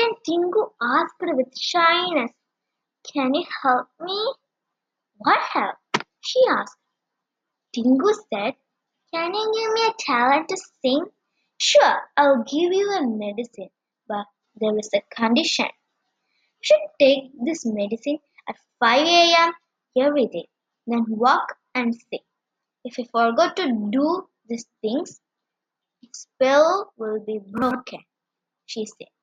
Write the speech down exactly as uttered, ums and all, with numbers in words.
Then Tingu asked with shyness, "Can you help me?" "What help?" she asked. Tingu said, "Can you give me a talent to sing?" "Sure, I'll give you a medicine, but there is a condition. You should take this medicine at five a m every day, then walk and sing. If you forget to do these things, the spell will be broken," she said.